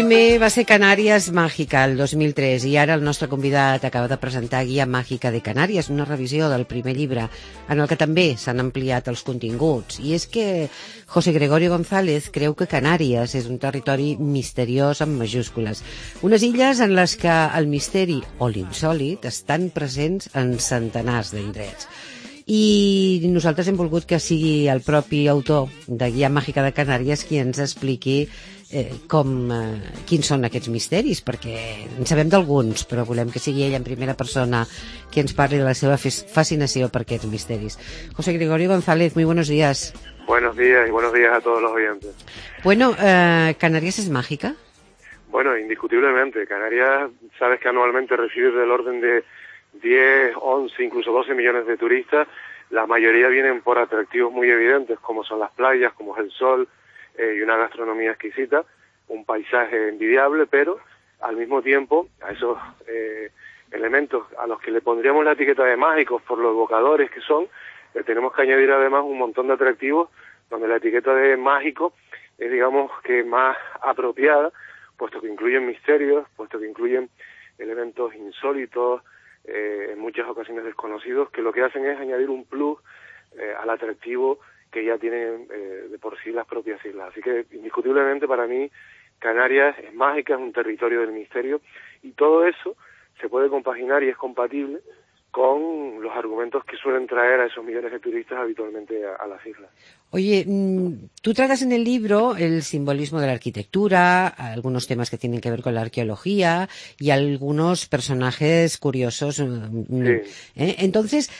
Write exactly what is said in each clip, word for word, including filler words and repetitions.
primer va ser Canàries Màgica, el dos mil tres, i ara el nostre convidat acaba de presentar Guia Màgica de Canàries, una revisió del primer llibre, en el que també s'han ampliat els continguts. I és que José Gregorio González creu que Canàries és un territori misteriós amb majúscules. Unes illes en les que el misteri o l'insòlit estan presents en centenars d'indrets. I nosaltres hem volgut que sigui el propi autor de Guia Màgica de Canàries qui ens expliqui eh, com, eh, quins són aquests misteris, perquè en sabem d'alguns, però volem que sigui ell en primera persona qui ens parli de la seva fascinació per aquests misteris. José Gregorio González, muy buenos días. Buenos días y buenos días a todos los oyentes. Bueno, eh, ¿Canarias es mágica? Bueno, indiscutiblemente. Canarias, sabes que anualmente recibe del orden de diez, once, incluso doce millones de turistas. La mayoría vienen por atractivos muy evidentes, como son las playas, como es el sol, eh, y una gastronomía exquisita, un paisaje envidiable, pero al mismo tiempo a esos eh, elementos a los que le pondríamos la etiqueta de mágicos por los evocadores que son, le tenemos que añadir además un montón de atractivos donde la etiqueta de mágico es, digamos, que más apropiada, puesto que incluyen misterios, puesto que incluyen elementos insólitos, Eh, en muchas ocasiones desconocidos, que lo que hacen es añadir un plus eh, al atractivo que ya tienen eh, de por sí las propias islas. Así que indiscutiblemente para mí Canarias es mágica, es un territorio del misterio, y todo eso se puede compaginar y es compatible con los argumentos que suelen traer a esos millones de turistas habitualmente a, a las islas. Oye, tú tratas en el libro el simbolismo de la arquitectura, algunos temas que tienen que ver con la arqueología y algunos personajes curiosos. Sí. ¿Eh? Entonces,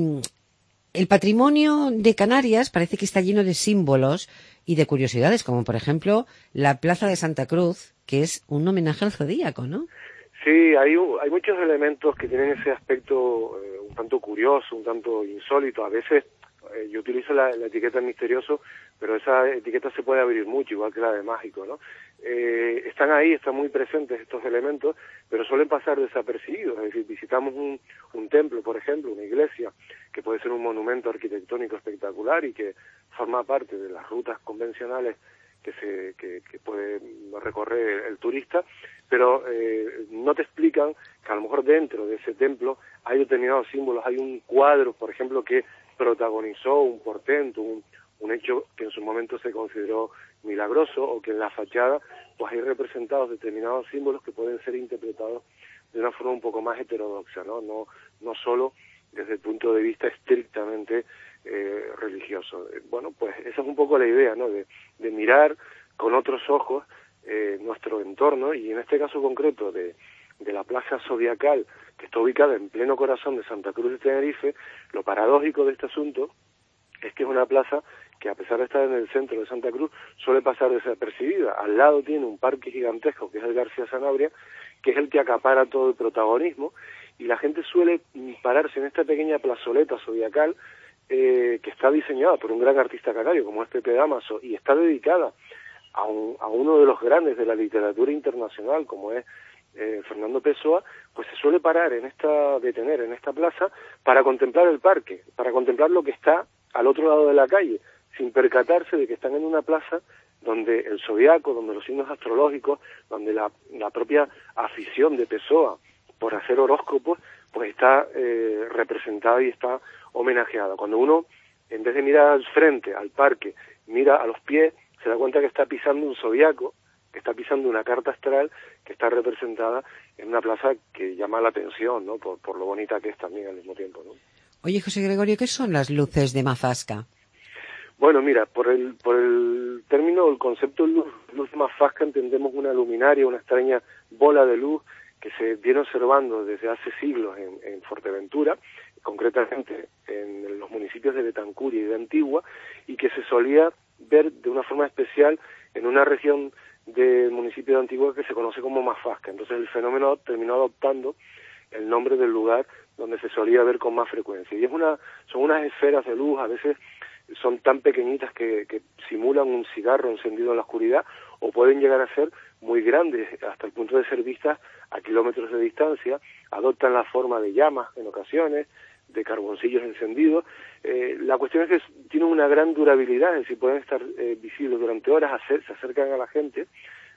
el patrimonio de Canarias parece que está lleno de símbolos y de curiosidades, como por ejemplo la Plaza de Santa Cruz, que es un homenaje al zodíaco, ¿no? Sí, hay, hay muchos elementos que tienen ese aspecto eh, un tanto curioso, un tanto insólito. A veces eh, yo utilizo la, la etiqueta misterioso, pero esa etiqueta se puede abrir mucho, igual que la de mágico, ¿no? Eh, están ahí, están muy presentes estos elementos, pero suelen pasar desapercibidos. Es decir, visitamos un, un templo, por ejemplo, una iglesia, que puede ser un monumento arquitectónico espectacular y que forma parte de las rutas convencionales que se que, que puede recorrer el turista, pero eh, no te explican que a lo mejor dentro de ese templo hay determinados símbolos, hay un cuadro, por ejemplo, que protagonizó un portento, un, un hecho que en su momento se consideró milagroso, o que en la fachada pues hay representados determinados símbolos que pueden ser interpretados de una forma un poco más heterodoxa, ¿no? No, no solo desde el punto de vista estrictamente eh, religioso. Bueno, pues esa es un poco la idea, ¿no? De, de mirar con otros ojos eh, nuestro entorno, y en este caso concreto de, de la Plaza Zodiacal, que está ubicada en pleno corazón de Santa Cruz de Tenerife. Lo paradójico de este asunto es que es una plaza que, a pesar de estar en el centro de Santa Cruz, suele pasar desapercibida. Al lado tiene un parque gigantesco, que es el García Sanabria, que es el que acapara todo el protagonismo, y la gente suele pararse en esta pequeña plazoleta zodiacal eh, que está diseñada por un gran artista canario como es Pepe Dámaso, y está dedicada a, un, a uno de los grandes de la literatura internacional como es eh, Fernando Pessoa. Pues se suele parar en esta, detener en esta plaza para contemplar el parque, para contemplar lo que está al otro lado de la calle, sin percatarse de que están en una plaza donde el zodiaco, donde los signos astrológicos, donde la, la propia afición de Pessoa por hacer horóscopos, pues está eh, representada y está homenajeada. Cuando uno, en vez de mirar al frente, al parque, mira a los pies, se da cuenta que está pisando un zodiaco, que está pisando una carta astral que está representada en una plaza que llama la atención, ¿no? Por, por lo bonita que es también al mismo tiempo, ¿no? Oye, José Gregorio, ¿qué son las luces de Mafasca? Bueno, mira, por el por el término, el concepto luz, luz Mafasca, entendemos una luminaria, una extraña bola de luz que se viene observando desde hace siglos en, en Fuerteventura, concretamente en los municipios de Betancur y de Antigua, y que se solía ver de una forma especial en una región del municipio de Antigua que se conoce como Mafasca. Entonces el fenómeno terminó adoptando el nombre del lugar donde se solía ver con más frecuencia. Y es una son unas esferas de luz, a veces son tan pequeñitas que, que simulan un cigarro encendido en la oscuridad, o pueden llegar a ser muy grandes, hasta el punto de ser vistas a kilómetros de distancia. Adoptan la forma de llamas en ocasiones, de carboncillos encendidos. Eh, la cuestión es que tienen una gran durabilidad, es decir, pueden estar eh, visibles durante horas, hacer, se acercan a la gente,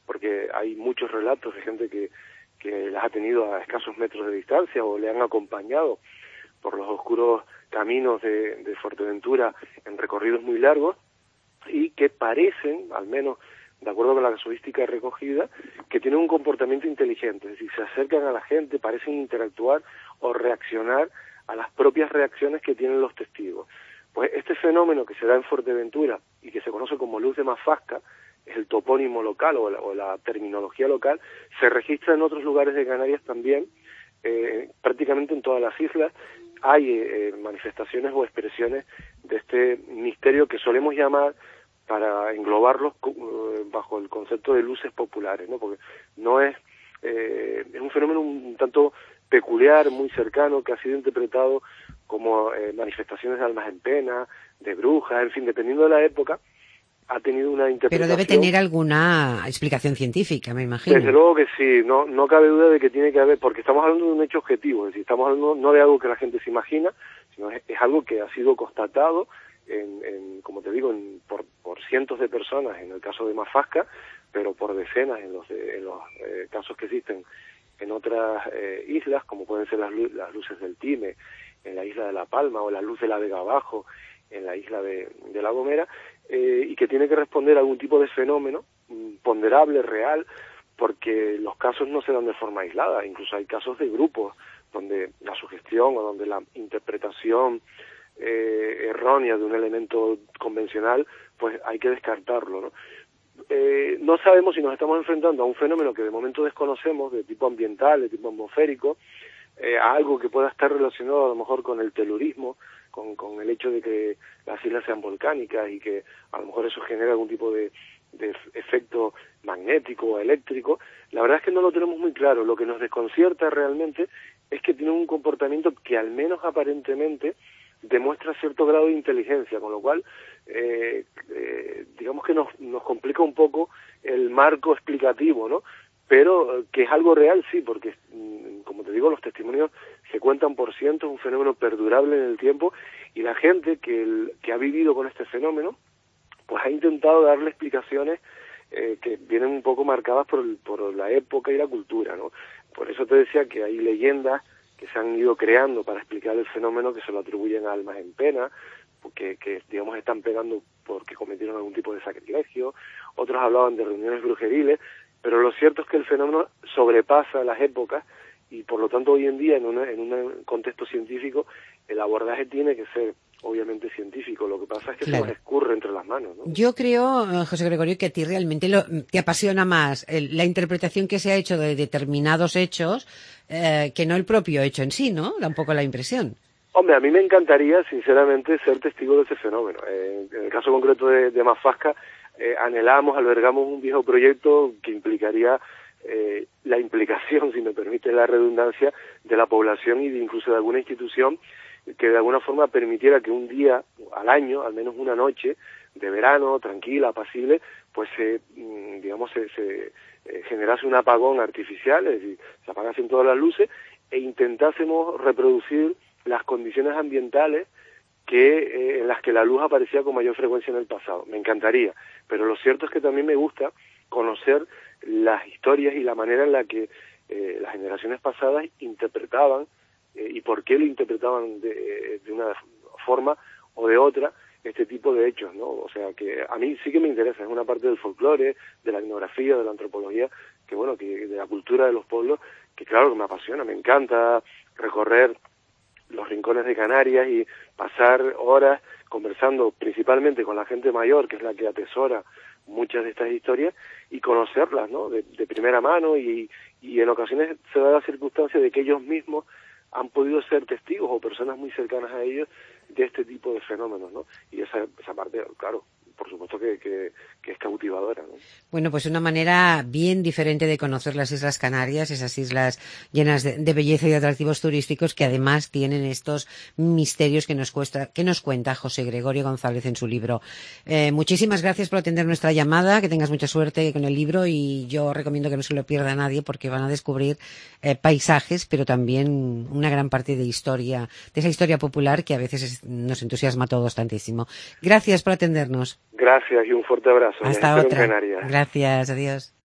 porque hay muchos relatos de gente que, que las ha tenido a escasos metros de distancia o le han acompañado por los oscuros caminos de, de Fuerteventura en recorridos muy largos y que parecen, al menos de acuerdo con la casuística recogida, que tienen un comportamiento inteligente, es decir, se acercan a la gente, parecen interactuar o reaccionar a las propias reacciones que tienen los testigos. Pues este fenómeno que se da en Fuerteventura y que se conoce como luz de Mafasca, es el topónimo local o la, o la terminología local, se registra en otros lugares de Canarias también, eh, prácticamente en todas las islas hay eh, manifestaciones o expresiones de este misterio que solemos llamar, para englobarlos uh, bajo el concepto de luces populares, ¿no? Porque no es, eh, es un fenómeno un tanto peculiar, muy cercano, que ha sido interpretado como eh, manifestaciones de almas en pena, de brujas, en fin, dependiendo de la época, ha tenido una interpretación. Pero debe tener alguna explicación científica, me imagino. Desde luego que sí, no no cabe duda de que tiene que haber, porque estamos hablando de un hecho objetivo, es decir, estamos hablando no de algo que la gente se imagina, sino es, es algo que ha sido constatado, en, en como te digo, en, por, por cientos de personas en el caso de Mafasca, pero por decenas en los, de, en los eh, casos que existen en otras eh, islas, como pueden ser las, las luces del Time, en la isla de La Palma, o la luz de la Vega Bajo, en la isla de, de La Gomera, eh, y que tiene que responder a algún tipo de fenómeno ponderable, real, porque los casos no se dan de forma aislada, incluso hay casos de grupos donde la sugestión o donde la interpretación eh, errónea de un elemento convencional, pues hay que descartarlo, ¿no? Eh, no sabemos si nos estamos enfrentando a un fenómeno que de momento desconocemos, de tipo ambiental, de tipo atmosférico, eh, a algo que pueda estar relacionado a lo mejor con el telurismo, con, con el hecho de que las islas sean volcánicas y que a lo mejor eso genera algún tipo de, de efecto magnético o eléctrico. La verdad es que no lo tenemos muy claro. Lo que nos desconcierta realmente es que tienen un comportamiento que al menos aparentemente demuestra cierto grado de inteligencia, con lo cual eh, eh, digamos que nos, nos complica un poco el marco explicativo, ¿no? Pero que es algo real, sí, porque, como te digo, los testimonios se cuentan por cientos, un fenómeno perdurable en el tiempo, y la gente que, el, que ha vivido con este fenómeno, pues ha intentado darle explicaciones eh, que vienen un poco marcadas por, el, por la época y la cultura, ¿no? Por eso te decía que hay leyendas que se han ido creando para explicar el fenómeno, que se lo atribuyen a almas en pena, porque que digamos están pegando porque cometieron algún tipo de sacrilegio. Otros hablaban de reuniones brujeriles, pero lo cierto es que el fenómeno sobrepasa las épocas y por lo tanto hoy en día en, una, en un contexto científico el abordaje tiene que ser obviamente científico. Lo que pasa es que claro, se nos escurre entre las manos, ¿no? Yo creo, José Gregorio, que a ti realmente lo, te apasiona más el, la interpretación que se ha hecho de determinados hechos eh, que no el propio hecho en sí, ¿no? Da un poco la impresión. Hombre, a mí me encantaría, sinceramente, ser testigo de ese fenómeno. Eh, en el caso concreto de, de Mafasca, eh, anhelamos, albergamos un viejo proyecto que implicaría eh, la implicación, si me permite la redundancia, de la población y de incluso de alguna institución que de alguna forma permitiera que un día al año, al menos una noche de verano, tranquila, apacible, pues se, digamos, se, se eh, generase un apagón artificial, es decir, se apagasen todas las luces e intentásemos reproducir las condiciones ambientales que eh, en las que la luz aparecía con mayor frecuencia en el pasado. Me encantaría, pero lo cierto es que también me gusta conocer las historias y la manera en la que eh, las generaciones pasadas interpretaban eh, y por qué lo interpretaban de, de una forma o de otra este tipo de hechos, ¿no? O sea, que a mí sí que me interesa, es una parte del folclore, de la etnografía, de la antropología, que bueno, que de la cultura de los pueblos, que claro que me apasiona, me encanta recorrer los rincones de Canarias y pasar horas conversando principalmente con la gente mayor, que es la que atesora muchas de estas historias, y conocerlas, ¿no? De, de primera mano, y, y en ocasiones se da la circunstancia de que ellos mismos han podido ser testigos o personas muy cercanas a ellos de este tipo de fenómenos, ¿no? Y esa, esa parte, claro, por supuesto que, que, que es cautivadora, ¿no? Bueno, pues una manera bien diferente de conocer las Islas Canarias, esas islas llenas de, de belleza y de atractivos turísticos que además tienen estos misterios que nos, cuesta, que nos cuenta José Gregorio González en su libro. Eh, muchísimas gracias por atender nuestra llamada, que tengas mucha suerte con el libro y yo recomiendo que no se lo pierda a nadie porque van a descubrir eh, paisajes, pero también una gran parte de historia, de esa historia popular que a veces es, nos entusiasma a todos tantísimo. Gracias por atendernos. Gracias y un fuerte abrazo. Hasta otra. Gracias, adiós.